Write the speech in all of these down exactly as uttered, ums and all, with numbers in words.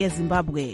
Zimbabwe.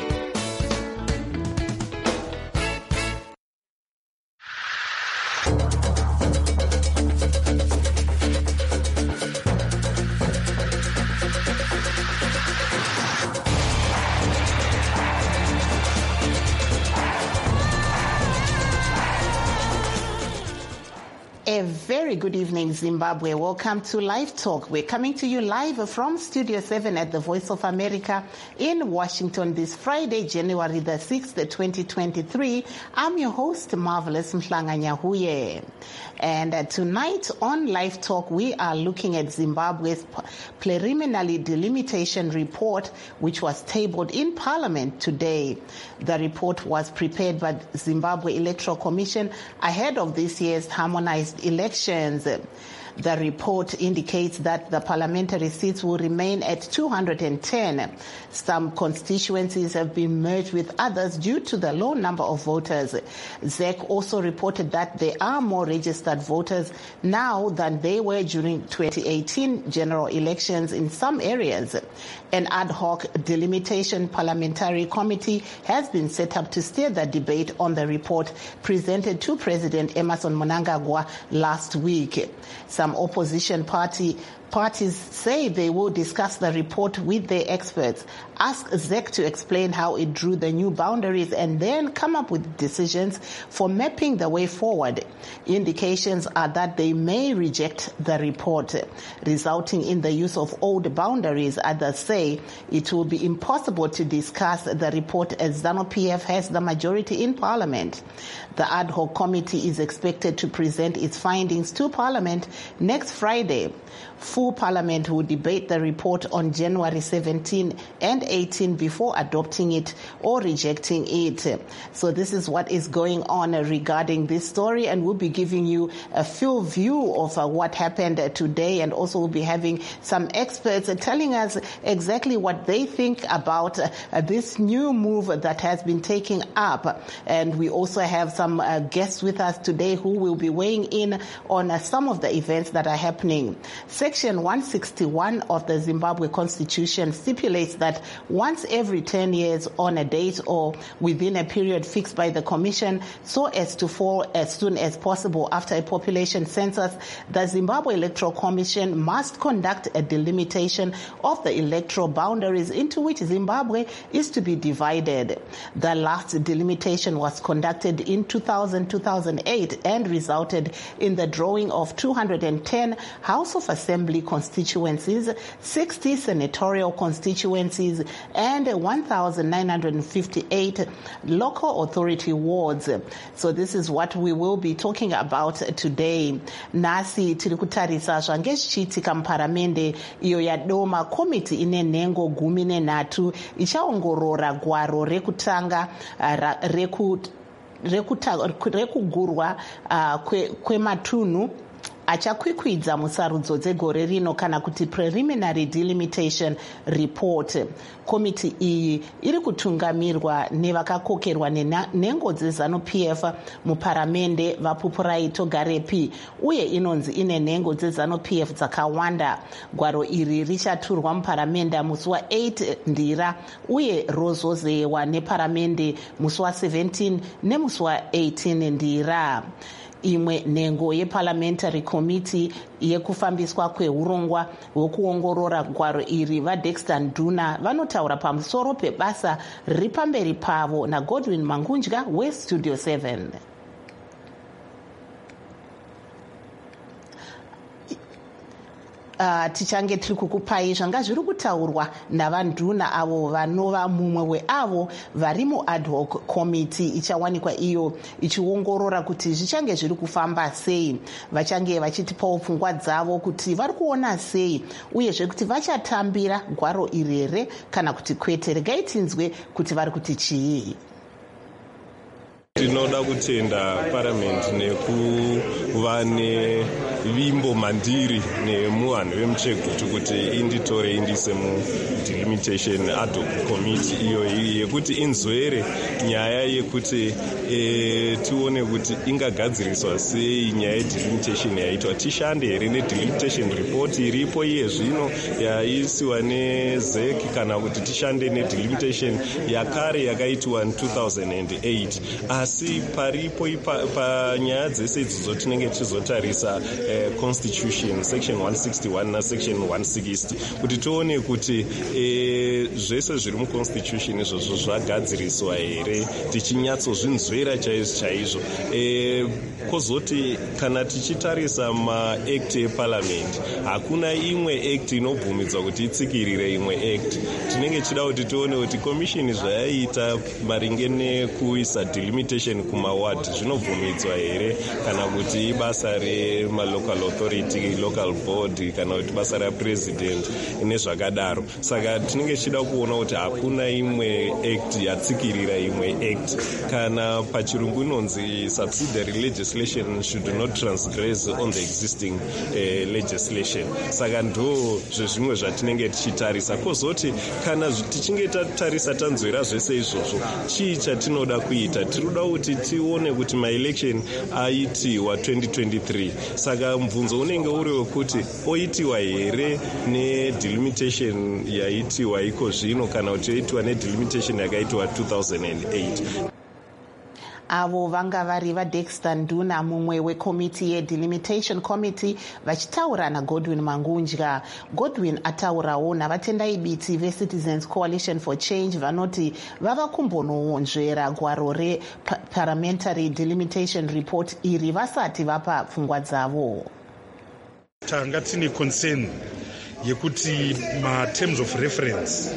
A very good evening, Zimbabwe. Welcome to Live Talk. We're coming to you live from Studio seven at the Voice of America in Washington this Friday, January the sixth, twenty twenty-three. I'm your host, Marvelous Mhlanganyahuye. And uh, tonight on Live Talk, we are looking at Zimbabwe's preliminary delimitation report, which was tabled in Parliament today. The report was prepared by Zimbabwe Electoral Commission ahead of this year's harmonized elections. The report indicates that the parliamentary seats will remain at two hundred ten. Some constituencies have been merged with others due to the low number of voters. Z E C also reported that there are more registered voters now than they were during twenty eighteen general elections in some areas. An ad hoc delimitation parliamentary committee has been set up to steer the debate on the report presented to President Emmerson Mnangagwa last week. Some opposition party parties say they will discuss the report with their experts, ask Z E C to explain how it drew the new boundaries, and then come up with decisions for mapping the way forward. Indications are that they may reject the report, resulting in the use of old boundaries. Others say it will be impossible to discuss the report as ZANU-P F has the majority in Parliament. The ad hoc committee is expected to present its findings to Parliament next Friday. Full Parliament will debate the report on January seventeenth and eighteenth before adopting it or rejecting it. So this is what is going on regarding this story, and we'll be giving you a full view of uh, what happened uh, today, and also we'll be having some experts uh, telling us exactly what they think about uh, uh, this new move that has been taken up. And we also have some uh, guests with us today who will be weighing in on uh, some of the events that are happening. Section one sixty-one of the Zimbabwe Constitution stipulates that once every ten years on a date or within a period fixed by the Commission so as to fall as soon as possible after a population census, the Zimbabwe Electoral Commission must conduct a delimitation of the electoral boundaries into which Zimbabwe is to be divided. The last delimitation was conducted in two thousand to two thousand eight and resulted in the drawing of two hundred ten House of Assembly constituencies, sixty senatorial constituencies, and one thousand nine hundred fifty-eight local authority wards. So this is what we will be talking about today. Nasi tiri kutarisa zvange zvichiitika muparamende iyo yadoma komiti ine nhengo gumi nenhatu ichaongorora gwaro rekutanga reku rekugurwa kwematunhu achakwikwidza musarudzo dzegore rino kana kuti preliminary delimitation report. Komiti iyi iri kutungamirwa nevakakokerwa nenhengo dzeZANU-P F muparamende vaPupurai Togarepi, uye inonzi ine nhengo dzeZANU-P F dzakawanda. Gwaro iri richaturwa muparamende musi wa8 Ndira uye rozozewa neparamende musi wa17 nemusi wa18 Ndira. Imwe nhengo yeparliamentary committee yekufambiswa kweurongwa hwekuongorora gwaro iri vaDexter Nduna vanotaura pamusoro pebasa riri pamberi pavo naGodwin Mangunja weStudio seven. Uh, tichange tiri kukupai zvanga zviri kutaurwa navanduna avo vanova mumwe weavo vari muad hoc committee ichawanikwa iyo ichiongorora kuti zvichange zviri kufamba sei. Vachange vachitipawo pfungwa dzavo kuti vari kuona sei uyezve kuti vachatambira gwaro iri here kana kuti kwete. Regai tinzwe kuti vari kuti chii. Tinoda kutenda parliament nekuva nevimbo mandiri nemuvanhu vemuchegutu kuti inditore indise mudelimitation ad hoc committee iyo yekuti inzwere nyaya yekuti e, tione kuti ingagadziriswa sei nyaya yedelimitation yaitwa. Tishande here nedelimitation report iripo iye zvino yaisiwa nezek, kana kuti tishande nedelimitation yakare yakaitwa two thousand eight. Asi paripo panyaya dzese idzo tinenge tichizotarisa eh, constitution section one sixty-one na section one sixty kuti tione kuti eh, zvese zviri muconstitution izvozvo zvagadziriswa here, tichinyatsozvinzwera chaizvo chaizvo. Eh, kozoti kana tichitarisa maact eparliament hakuna imwe act inobvumidzwa kuti itsikirire imwe act. Tinenge tichida kuti tione kuti commission zvayaita maringe nekuisa delimitation kumaward zvinobvumidzwa here, kana kuti ibasa remalocal authority, local board, kana kuti basa rapresident nezvakadaro. Saka tinenge tichida kuona kuti hakuna imwe act yatsikirira imwe act. Kana pachirungu inonzi subsidiary legislation should not transgress on the existing uh, legislation. Saka ndo zvezvimwe zvatinenge tichitarisa. Kozoti kana tichinge tatarisa tanzwera zvese izvozvo, chii chatinoda kuita? Tinoda kuti tione kuti maelection aitiwa twenty twenty-three. Saka mvunzo unenge uri wekuti oitiwa here nedelimitation yaitiwa iko zvino, kana kuti oitiwa nedelimitation yakaitiwa two thousand eight. Avo vanga vari vaDexter Nduna, mumwe wekomiti yedelimitation committee, vachitaura naGodwin Mangunja. Godwin ataurawo navatendai biti veCitizens Coalition for Change vanoti vava kumbononzvera gwaro reparliamentary delimitation report iri vasati vapa pfungwa dzavo. Tanga tine concern yekuti ma-terms of reference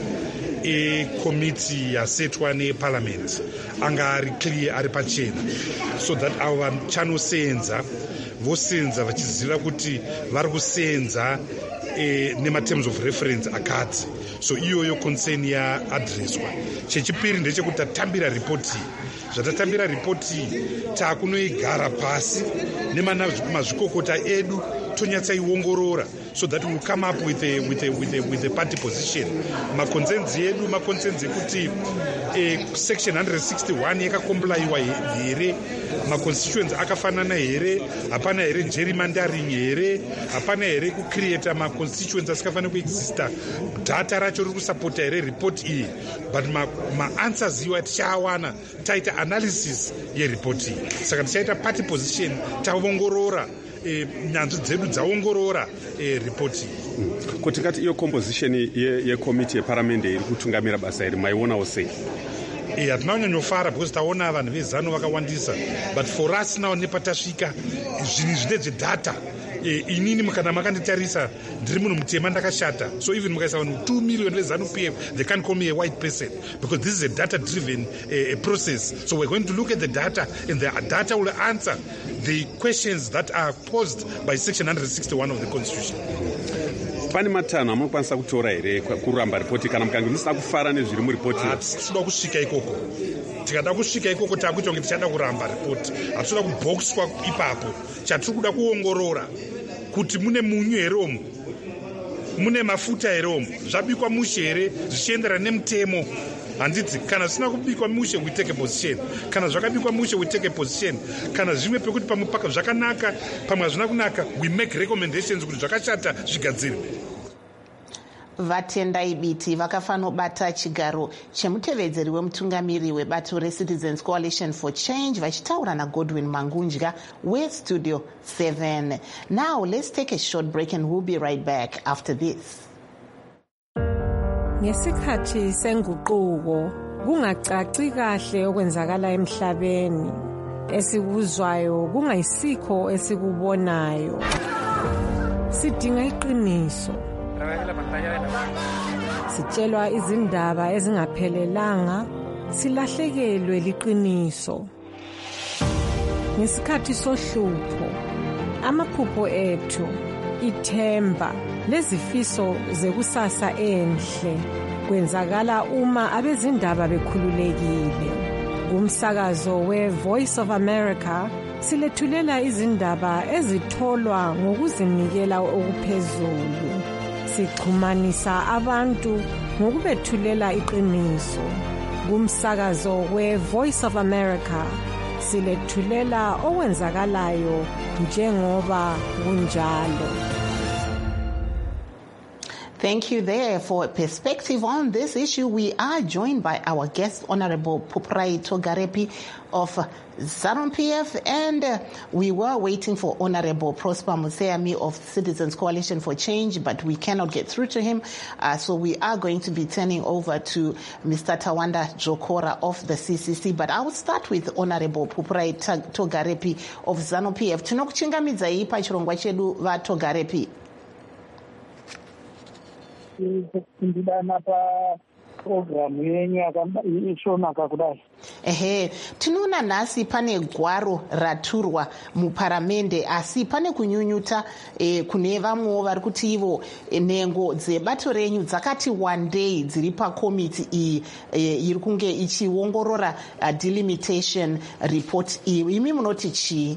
ekomiti yasetwa neparliament anga ari clear, ari pachena, so that avo vachanosenza vosenza vachiziva kuti vari kusenza e, nema-terms of reference akati. So iyoyo concern yaadreswa. Chechipiri ndechekuti tatambira ripoti zvatatambira ripoti taakunoigara pasi nemazvikokota edu tonyatsaiongorora, so that we will come up with a, with a, with a, with a party position. Maconcerns edu maconcerns ekuti eh, section one sixty-one yakakomplaiwa here, maconstituents akafanana here, hapana here gerrymandering here, hapana here kucreata maconstituents asikafanira kuexista, data racho riri kusapota here report iyi. But maanswers iwa tichawana taita analysis yereport iyi. Saka tichaita party position, taongorora E, nyanzvi dzedu dzaongorora e, ripoti mm. Kuti kati iyo composition yekomiti ye yeparliament iri kutungamira basa iri maionawo sei? E, hatina kunyanyofara because taona vanhu vezano vakawandisa, but for us now nepatasvika zvinhu zvine zvedata. E, inini kana makanditarisa ndiri munhu mutema ndakashata, so even mukaisa vanhu two million vezanu P F, they can't call me a white person because this is a data driven uh, process. So we're going to look at the data, and the data will answer the questions that are posed by section one sixty-one of the constitution. Pane matanho amunokwanisa kutora here kuramba ripoti kana mukange musina kufara nezviri muripoti? Hatitoda kusvika ikoko. Tikada kusvika ikoko takuita kunge tichada kuramba ripoti. Hatitoda kubhokiswa ipapo. Chatiri kuda kuongorora kuti mune munyu here omu, mune mafuta here omu, zvabikwa mushe here zvichienderana nemutemo. Handiti kana zvisina kubikwa mushe we take a position, kana zvakabikwa mushe we take a position, kana zvimwe pekuti pamwe paka zvakanaka pamwe hazvina kunaka we make recommendations kuti zvakashata zvigadzirwe. Vatendai biti vakafanobata chigaro chemutevedzeri wemutungamiri webato reCitizens Coalition for Change vachitaura naGodwin Mangunja weStudio seven. Now let's take a short break and we'll be right back after this. Ngesikhathi senguquko kungacaci kahle okwenzakala emhlabeni, esikuzwayo kungayisikho esikubonayo. Sidinga iqiniso. Sitshelwa izindaba ezingaphelelanga, silahlekelwe liqiniso. Ngesikhathi sohlupho, amaphupho ethu, ithemba lezifiso zekusasa enhle kwenzakala uma abezindaba bekhululekile. Kumsakazo we-Voice of America silethulela izindaba ezitholwa ngokuzinikela okuphezulu. Sixhumanisa abantu ngokubethulela iqiniso. Kumsakazo we-Voice of America silethulela okwenzakalayo njengoba kunjalo. Thank you there for a perspective on this issue. We are joined by our guest, Honorable Phuprai Togarepi of ZANU P F, and uh, we were waiting for Honorable Prosper Museami of Citizens Coalition for Change, but we cannot get through to him. Uh, so we are going to be turning over to Mister Tawanda Jokora of the C C C. But I will start with Honorable Phuprai Togarepi of ZANU P F. Tinokuchingamidza ipa chirongwa chedu va Togarepi. Ndidana pa program yenyu ishonaka kudai. Ehe, tinoona nhasi pane gwaro raturwa muparamende, asi pane kunyunyuta eh, kune vamwewo vari kuti ivo eh, nhengo dzebato renyu dzakati wandei dziri pakomiti iyi eh, iri kunge ichiongorora uh, delimitation report iyi. Imi munoti chii?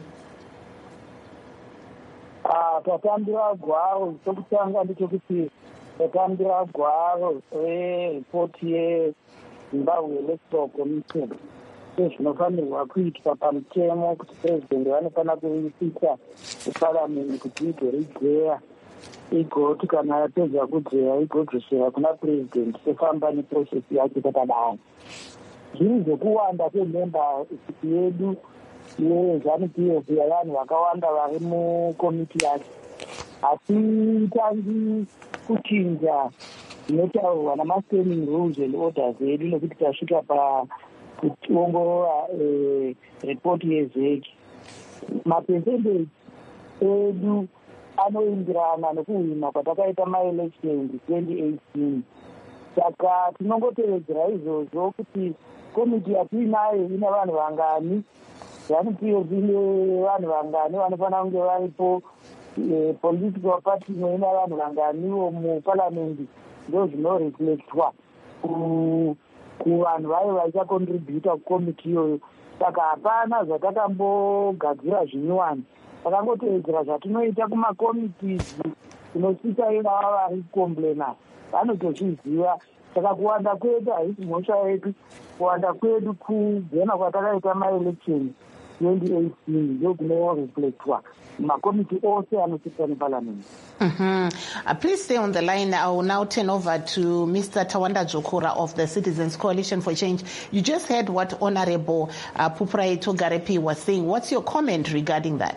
Ah, tatambira gwaro chokutanga ndechekuti tatambira gwaro repoti yeZimbabwe Electoral Commission sezvinofanirwa kuitwa pamutemo kuti purezidendi vanofanira kuisisa kuparamende kuti igoridzeya igoti kana yapedza kudzeya igodzosera kuna purezidendi sefamba neprosesi yacho takadai. Zviri zvekuwanda kwememba yedu yeZANU P F yavanhu vakawanda vari mukomiti yacho, asi tangi kuchinja zvinotaurwa namastanding rules and orders edu nekuti tasvika pa kuongorora ripoti yezeki. Mapercentage edu anoindirana nekuhwina kwatakaita maelections twenty eighteen. Saka tinongotevedzera izvozvo kuti komiti yatiinayo ine vanhu vangani, ZANU P F ine vanhu vangani vanofanira kunge varipo, eh, political party ine vanhu vanganiwo muparliament, ndo zvinoreflectwa kuvanhu vayo vaichacontributa kukomiti iyoyo. Saka hapana zvatakambogadzira zvinyuwani, takangotevedzera zvatinoita kumakomitizi tinosisa ivava vari kukomplena vanotozviziva. Saka kuwanda kwedu haisi mhosva yedu, kuwanda kwedu kugena kwatakaita maelections twenty eighteen ndio kunoreflectwa makomiti ose anosisa neparliament. Mm-hmm. Uh, please stay on the line. I will now turn over to Mister Tawanda Jokora of the Citizens Coalition for Change. You just heard what Honorable uh, Phuprai Togarepi was saying. What's your comment regarding that?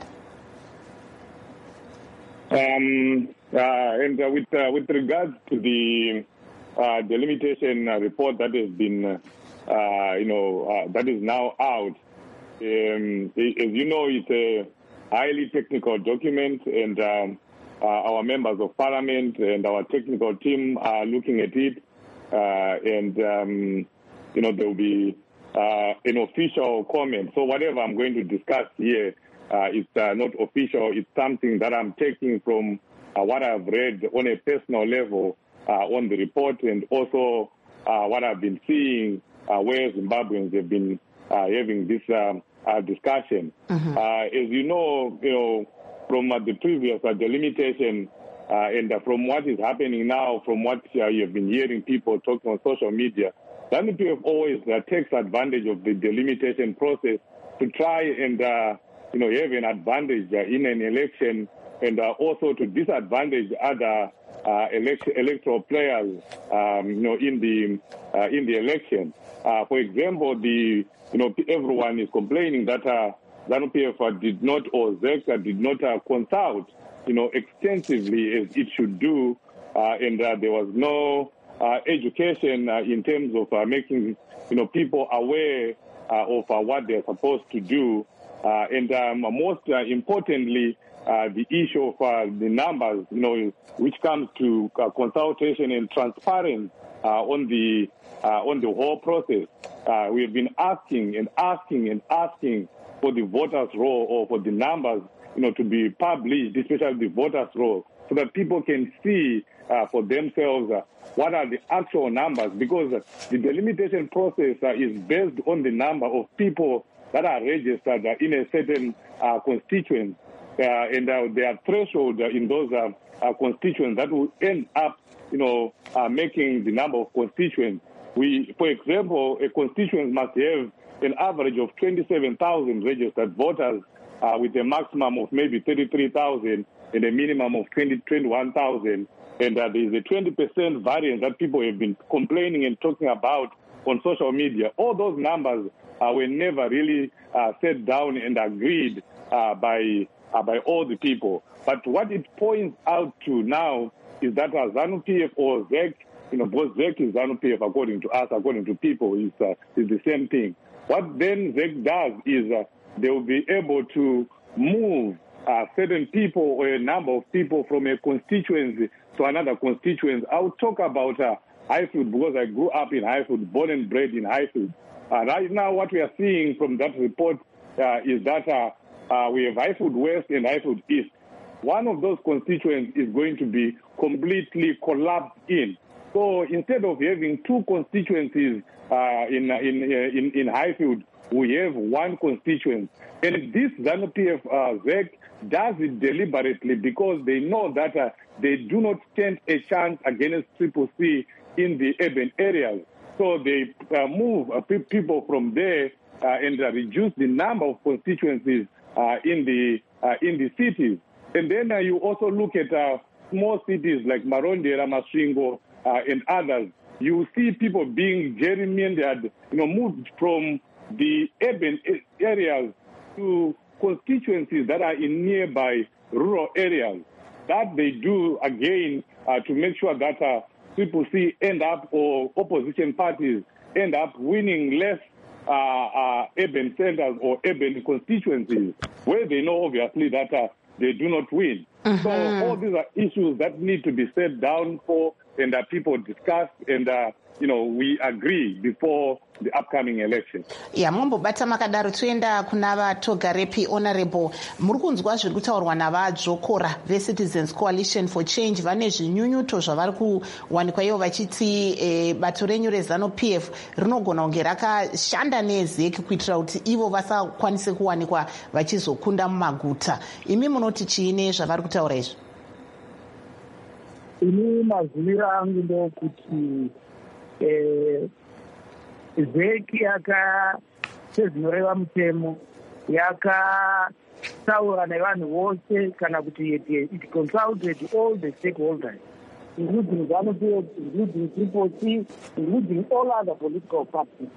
Um, uh, and uh, with uh, with regards to the uh, delimitation uh, report that has been, uh, uh, you know, uh, that is now out, um, as you know, it's a highly technical document, and um, uh, our members of parliament and our technical team are looking at it, uh, and um, you know, there will be uh, an official comment. So whatever I'm going to discuss here, uh, it's uh, not official. It's something that I'm taking from uh, what I've read on a personal level uh, on the report, and also uh, what I've been seeing uh, where Zimbabweans have been uh, having this um, uh, discussion. Mm-hmm. Uh, as you know, you know, from uh, the previous uh, delimitation uh, and uh, from what is happening now, from what uh, you've been hearing people talking on social media, ZANU P F always uh, takes advantage of the delimitation process to try and uh, you know, have an advantage uh, in an election, and uh, also to disadvantage other uh, elect- electoral players, um, you know, in the uh, in the election. Uh, for example, the you know everyone is complaining that uh, ZANU P F did not, or ZECA did not uh, consult, you know, extensively as it should do, uh, and uh, there was no uh, education uh, in terms of uh, making you know people aware uh, of uh, what they're supposed to do. Uh, and um, most uh, importantly, uh, the issue of uh, the numbers, you know, which comes to uh, consultation and transparency uh, on the uh, on the whole process. Uh, we have been asking and asking and asking for the voters' roll, or for the numbers, you know, to be published, especially the voters' roll, so that people can see uh, for themselves uh, what are the actual numbers, because uh, the delimitation process uh, is based on the number of people that are registered uh, in a certain uh, constituent, uh, and uh, there are thresholds uh, in those uh, uh, constituents that will end up, you know, uh, making the number of constituents. We, for example, a constituent must have an average of twenty-seven thousand registered voters uh, with a maximum of maybe thirty-three thousand and a minimum of twenty, twenty-one thousand. And uh, there is a twenty percent variance that people have been complaining and talking about on social media. All those numbers uh, were never really uh, set down and agreed uh, by uh, by all the people. But what it points out to now is that uh, ZANU-P F or Z E C, you know, both Z E C and ZANU-P F, according to us, according to people, is uh, is the same thing. What then Z E C does is uh, they will be able to move uh, certain people or a number of people from a constituency to another constituency. I will talk about uh, Highfield because I grew up in Highfield, born and bred in Highfield. Uh, right now, what we are seeing from that report uh, is that uh, uh, we have Highfield West and Highfield East. One of those constituents is going to be completely collapsed in. So instead of having two constituencies uh, in, in, in, in Highfield, we have one constituent. And this ZANU-P F uh, Z E C does it deliberately because they know that uh, they do not stand a chance against Triple C in the urban areas. So they uh, move uh, pe- people from there uh, and uh, reduce the number of constituencies uh, in the uh, in the cities. And then uh, you also look at uh, small cities like Marondera, Masvingo, uh, and others. You see people being gerrymandered, you know, moved from the urban areas to constituencies that are in nearby rural areas. That they do, again, uh, to make sure that uh, people see end up, or opposition parties end up winning less uh, uh, urban centers or urban constituencies, where they know, obviously, that uh, they do not win. Mm-hmm. So all these are issues that need to be set down for and that people discuss and, uh, you know, we agree before the upcoming election. Yeah, Mumbo bata makadaro tuenda kunava togarepi honorable muri kunzwa zviri kutaurwa navadzvokora veCitizens Coalition for Change vane zvinyunyuto zvavari kuwanikwa ivo vachiti eh, bato renyu reZANU-P F rinogona kunge rakashanda neZ E C kuitira kuti ivo vasakwanise kuwanikwa vachizokunda mumaguta. Imi munoti chiine zvavari kutaura izvi? Ini maziviro angu ndokuti eh, Z E C yaka sezvinoreva mutemo yakataura nevanhu vose kana kuti it consulted all the stakeholders, including ZANU-P F, including Triple C, including all other political parties.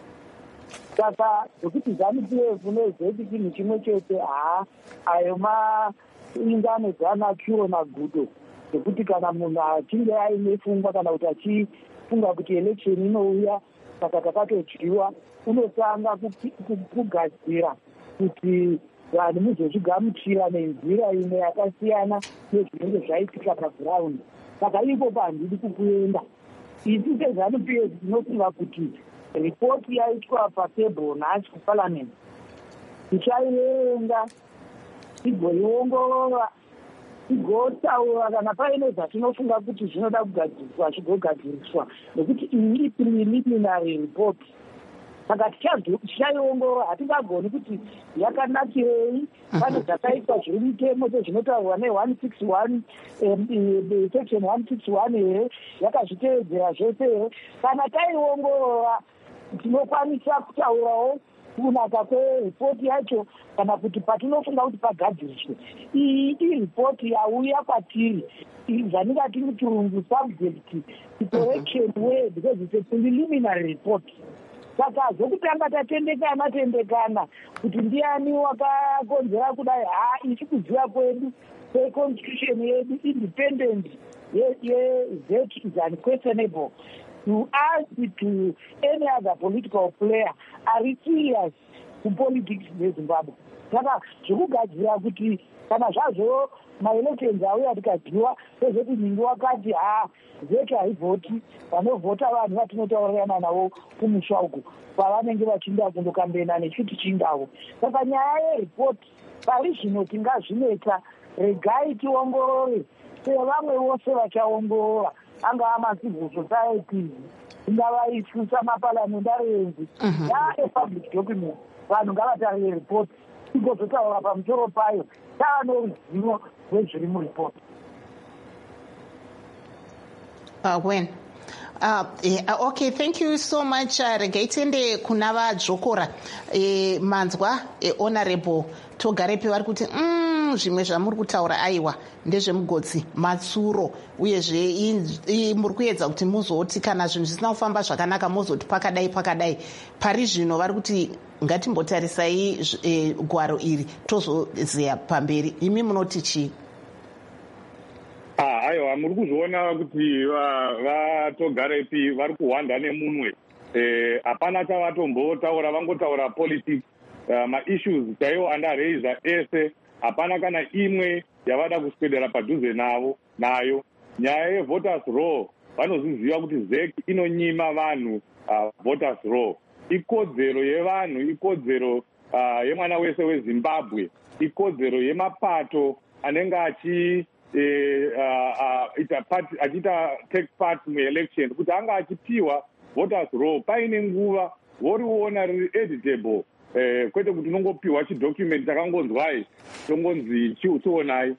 Saka zvokuti ZANU-P F neZ E C chinhu chimwe chete, haa, ayo maungano dzanakiwo magudo zvokuti kana munhu achinge aine pfungwa kana kuti achifunga kuti election inouya saka takatodyiwa, unotanga kugadzira kuti vanhu muzozvigamuchira nenzira imwe yakasiyana nezvinenge zvaitika pagiraundi. Saka ipo handidi kukuenda. Isi seZANU-P F tinofunga kuti ripoti yaitwa patebhuru nhasi kuparliament tichaiverenga tigoiongorora tigotaura kana paine zvatinofunga kuti zvinoda kugadziriswa zvigogadziriswa, nekuti iyi preliminary report. Saka tichaiongorora, hatingagoni kuti yakanakirei. Pane zvakaitwa zviri mutemo sezvinotaurwa ne-one sixty-one section one sixty-one here yakazviteedzera zvese here. Kana taiongorora tinokwanisa kutaurawo kunaka kweripoti yacho kana kuti patinofunga kuti pagadziriswe. Iyi iripoti yauya kwatiri zvatingati muchirungu subject to correction way because it's a preliminary report. Saka zvokutanga tatendekana tendekana kuti ndiani wakakonzera kudai, haa, ichi kuziva kwedu kweconstitution yedu independent ye-Z E C is unquestionable. To us, to any other political player, are serious to politics in Zimbabwe. Saka zvokugadzira kuti kana zvazvo maelections auya tikadyiwa sezvoti ningi wakati haa Z E C haivhoti, vanovhota vanhu vatinotaurirana navo kumusha uku pavanenge vachinda kundokambena nechiti chingavo. Saka nyaya yeripoti pari zvino tingazvinetsa, regai tiongorore sevamwe vose vachaongorora angava macivil societies ingava ishu samaparliamentarians yaepublic document vanhu ngavatarire report igozotaura pamusoro payo tava noruzivo rwezviri mureport. Uh, when? Uh, yeah, okay, thank you so much. Uh, regai tiende kuna vadzvokora e, manzwa e, honorable Togarepi vari kuti mm, zvimwe zvamuri kutaura aiwa ndezvemugodzi matsuro uyezve muri kuedza kuti muzoti kana zvinhu zvisina kufamba zvakanaka muzoti pakadai pakadai. Pari zvino vari kuti ngatimbotarisai e, gwaro iri tozozeya pamberi. Imi munoti chii? Ah, aiwa muri kuzviona kuti vatogarepi vari kuhwanda nemunwe. Hapana chavatombotaura, vangotaura politics. Uh, maissues chaiwo andareisa ese. Hapana kana imwe yavada kuswedera padhuze navo nayo. Nyaya yevoters law vanozviziva kuti Z E C inonyima vanhu uh, voters law. Ikodzero yevanhu, ikodzero uh, yemwana wese weZimbabwe, ikodzero yemapato anenge achi Eh, uh, uh, part, achita take part muelection kuti anga achipiwa voters law paine nguva voriona riri editable, eh, kwete kuti unongopiwa chidocument chakangonzwai tongonzi chiutionai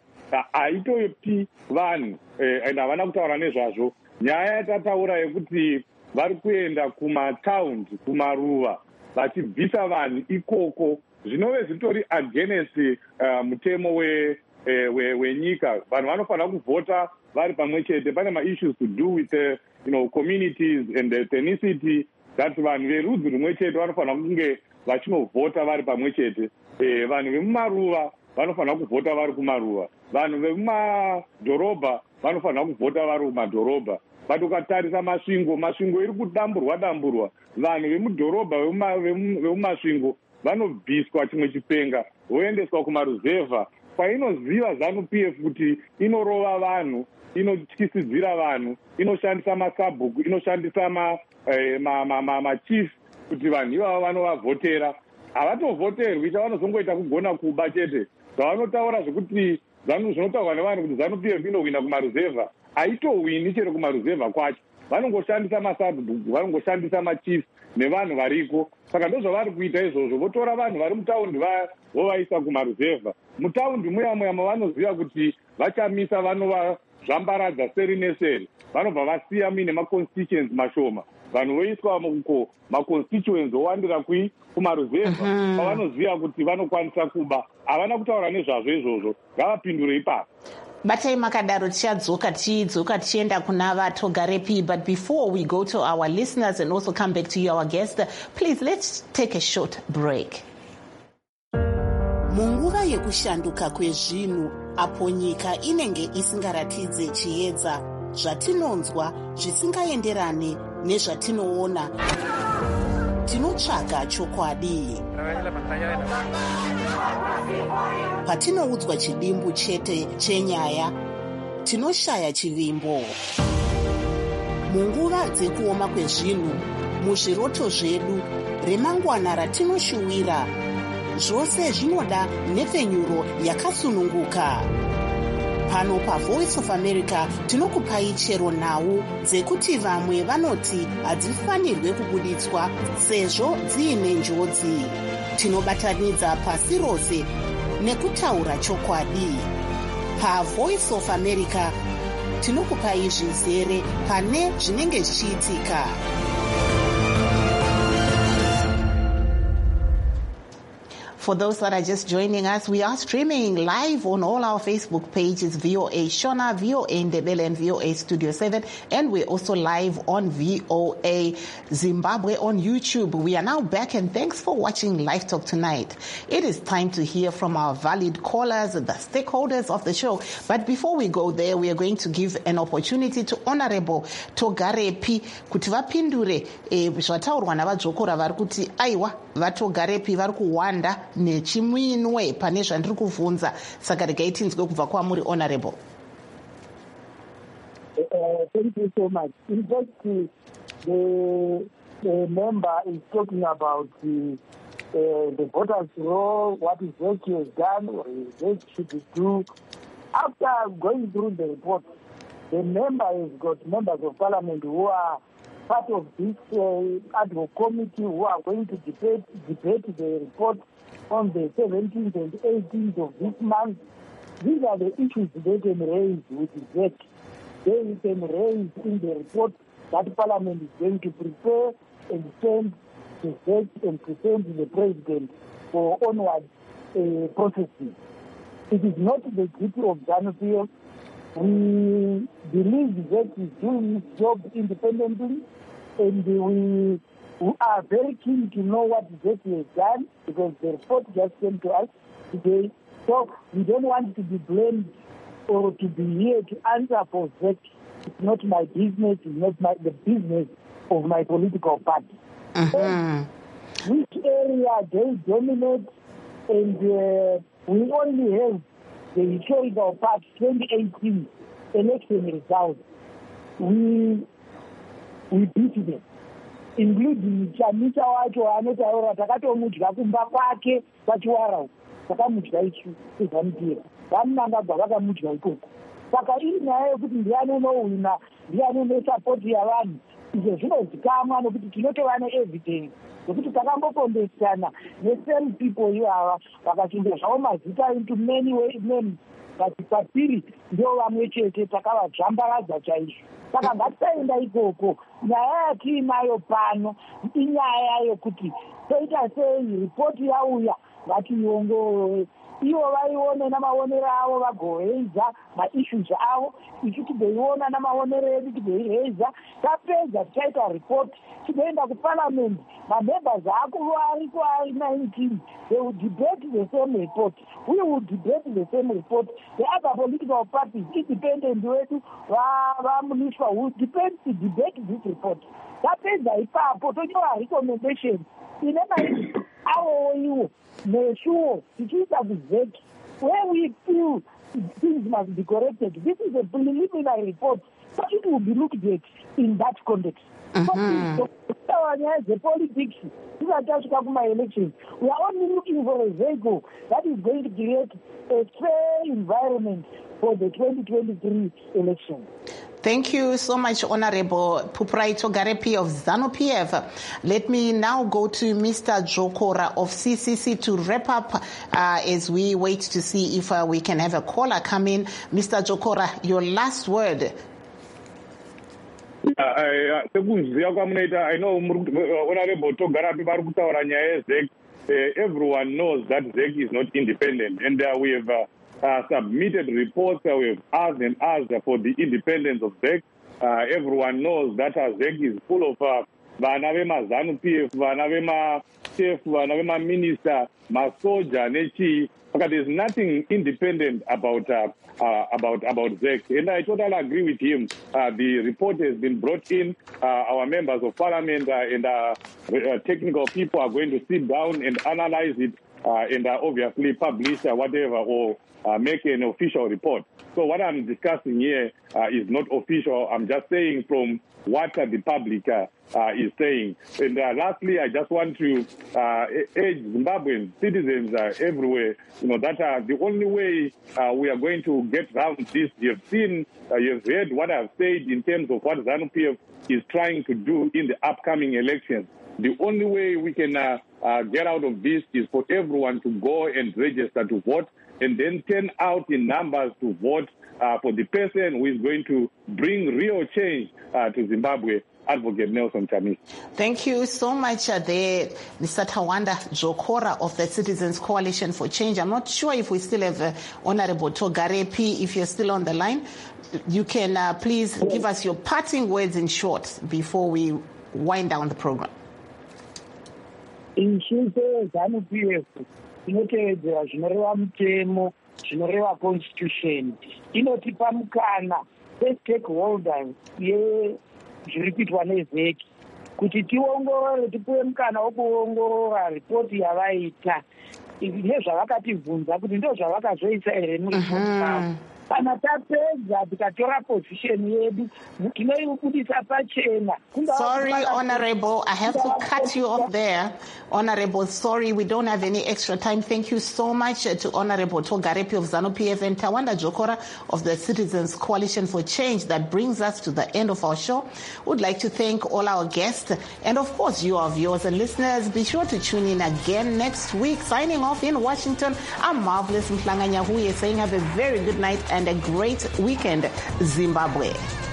haitopi vanhu eh, and havana kutaura nezvazvo. Nyaya yatataura yekuti vari kuenda kumataundi kumaruva vachibvisa vanhu ikoko zvinove zvitori against uh, mutemo we wenyika. We, vanhu vanofanira kuvhota vari pamwe chete. Pane maissues to do with uh, you know, communities and ethnicity that vanhu verudzi rumwe chete vanofanira kunge vachinovhota vari pamwe chete. Eh, vanhu vemumaruva vanofanira kuvhota vari kumaruva, vanhu vemumadhorobha vanofanira kuvhota vari kumadhorobha. But ukatarisa masvingo, masvingo iri kudamburwa damburwa. Vanhu vemudhorobha vemumasvingo vanobviswa chimwe chipenga voendeswa kumaruzevha kwainoziva ZANU P F kuti inorova vanhu, inotyisidzira vanhu, inoshandisa masabhuku, inoshandisa ma, eh, ma, ma, ma, machief kuti vanhu ivavo vanovavhotera. Havatovhoterwi, chavanozongoita kugona kuba chete. Zvavanotaura zvekuti ZANU zvinotaurwa nevanhu kuti ZANU P F inowina kumaruzevha, haitowini chero kumaruzevha kwacho. Vanongoshandisa masabhuku, vanongoshandisa machief nevanhu variko. Saka ndozvavari kuita izvozvo, votora vanhu vari mutaundi vovaisa kumaruzevha. Mutaundi muya muya mavanoziva kuti vachamisa vanova zvambaradza seri neseri, vanobva vasiya mine maconstituents mashoma, vanhu voiswa uko maconstituents owandira kui kumaruzevha pavanoziva kuti vanokwanisa kuba. Havana kutaura nezvazvo izvozvo, ngavapindure ipapo. Batai makadaro tichadzoka tidzoka tichienda kuna vaTogarepi. But before we go to our listeners and also come back to you, our guest, please let's take a short break. Munguva yekushanduka kwezvinhu apo nyika inenge isingaratidze chiedza, zvatinonzwa zvisingaenderane nezvatinoona, tinotsvaga chokwadi. Patinoudzwa chidimbu chete chenyaya, tinoshaya chivimbo. Munguva dzekuoma kwezvinhu, muzviroto zvedu, remangwana ratinoshuwira, zvose zvinoda nhepfenyuro yakasununguka. Pano paVoice of America tinokupai chero nhau dzekuti vamwe vanoti hadzifanirwe kubuditswa sezvo dziine njodzi. Tinobatanidza pasi rose nekutaura chokwadi. PaVoice of America tinokupai zvizere pane zvinenge zvichiitika. For those that are just joining us, we are streaming live on all our Facebook pages, V O A Shona, V O A Ndebele, and V O A Studio seven. And we're also live on V O A Zimbabwe on YouTube. We are now back, and thanks for watching Live Talk tonight. It is time to hear from our valued callers, the stakeholders of the show. But before we go there, we are going to give an opportunity to Honorable Togarepi kuti vapindure zvataurwa navadzokora vari kuti aiwa vaTogarepi vari kuwanda nechimwinwe pane zvandiri kuvhunza. Saka regai tinzwe kubva kwamuri Honorable. Uh, thank you so much. In fact, the, the member is talking about the, uh, the voters' law, what is Z E C has done, or Z E C should do. after going through the report, the member has got members of parliament who are part of this uh, ad hoc committee who are going to debate, debate the report on the seventeenth and eighteenth of this month. These are the issues they can raise with Z E C. They can raise in the report that Parliament is going to prepare and send to Z E C and present to the President for onward uh, processing. It is not the duty of ZANU-P F. We believe Z E C is doing its job independently, and we, we are very keen to know what Z E C has done, because the report just came to us today. So we don't want to be blamed or to be here to answer for Z E C. It's not my business. It's not my, the business of my political party. Uh-huh. So which area they dominate, and uh, we only have the historical part twenty eighteen election results. We we beat them, including Chamisa wacho anotaura takatomudya kumba kwake pachiwara takamudya ichu izanipira vamunangagwa vakamudya ikoko. Saka iri nyaya yekuti ndiani unowina ndiani unesapoti yavanhu, izvo zvinozikamwa nokuti tinotova neevidence nokuti takambokondesana nesame people ivava vakachinja zvavo mazita into many names, but patiri ndio vamwe chete takavadzvambaradza chaizvo. Saka ngatisaenda ikoko. Nyaya yatiinayo pano inyaya yokuti toita sei ripoti yauya ngatiiongorore, ivo vaione namaonero avo vagoheiza maissues avo, ichu tigoiona namaonero edu tigoiheiza. Tapedza tichaita report tigoenda kuparliament. Mamembers ako variko ari nineteen, they will debate the same report. We will debate the same report. The other political parties, independent wetu vamuniswa, will debate to debate this report. Tapedza ipapo tonyora recommendations ine mairi avo iwo neshuwo tichiita kuzeki where we feel things must be corrected. This is a preliminary report, so it will be looked at in that context. Uh-huh. The politics, elections, we are only looking for a vehicle that is going to create a fair environment for the twenty twenty-three election. Thank you so much, Honorable Phupuraito Garepi of ZANU-P F. Let me now go to Mister Jokora of C C C to wrap up uh, as we wait to see if uh, we can have a caller come in. Mister Jokora, your last word. I know Honorable Togarapi Barukutaura nyaya yeZ E C. Everyone knows that Z E C is not independent, and uh, we have uh, uh, submitted reports. Uh, we have asked and asked for the independence of Z E C. Uh, everyone knows that uh, Z E C is full of vana vema ZANU-P F, vana vema chief, vana vema minister, masoja, nechi. But there's nothing independent about uh, uh, about about Z E C, and I totally agree with him. Uh, the report has been brought in. Uh, our members of parliament uh, and uh, uh, technical people are going to sit down and analyze it, uh, and uh, obviously publish uh, whatever or uh, make an official report. So what I'm discussing here uh, is not official. I'm just saying from what uh, the public uh, uh, is saying. And uh, lastly, I just want to uh, urge Zimbabwean citizens uh, everywhere, you know, that uh, the only way uh, we are going to get around this, you've seen, uh, you've heard what I've said in terms of what ZANU-P F is trying to do in the upcoming elections. The only way we can uh, uh, get out of this is for everyone to go and register to vote, and then turn out in numbers to vote uh, for the person who is going to bring real change uh, to Zimbabwe, Advocate Nelson Chamisa. Thank you so much uh, there, Mister Tawanda Jokora of the Citizens Coalition for Change. I'm not sure if we still have uh, Honorable Togarepi. If you're still on the line, you can uh, please give us your parting words in short before we wind down the program. In ZANU-P F, inotevedzera zvinoreva mutemo, zvinoreva constitution, inotipa mukana sestakeholders zviri kuitwa neZ E C kuti tiongorore, tipuwe mukana wokuongorora ripoti yavaita nezvavakativhunza kuti ndo zvavakazoisa here muripoti yavo. kana tapedza tikatora position yedu tinoibudisa pachena. Sorry, Honorable, I have to cut you off there. Honorable, sorry, we don't have any extra time. Thank you so much to Honorable Togarepi of ZANU-P F and Tawanda Jokora of the Citizens Coalition for Change. That brings us to the end of our show. We'd like to thank all our guests and, of course, you, our viewers and listeners. Be sure to tune in again next week. Signing off in Washington, I'm Marvelous Mhlanga Nyahuye saying have a very good night and a great weekend, Zimbabwe.